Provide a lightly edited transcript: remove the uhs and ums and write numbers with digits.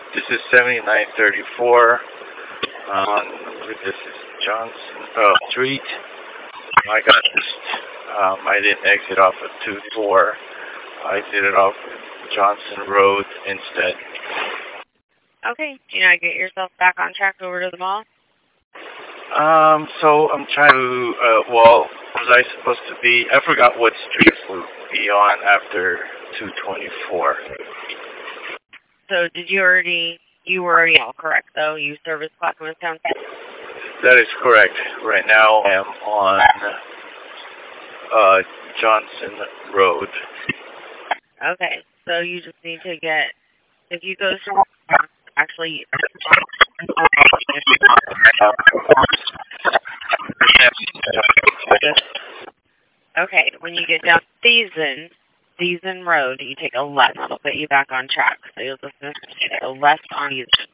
This is 7934. This is Johnson Street. I got this. I didn't exit off of 24. I did it off Johnson Road instead. Okay. Do you know how to get yourself back on track over to the mall? So I'm trying to, was I supposed to be, I forgot what streets would be on after 224. So you were already all correct, though? You service Clackamas Township? That is correct. Right now I am on, Johnson Road. Okay. So you just need to get, if you go to, actually, okay, when you get down Season Road, you take a left. It'll put you back on track. So you'll just take a left on Season.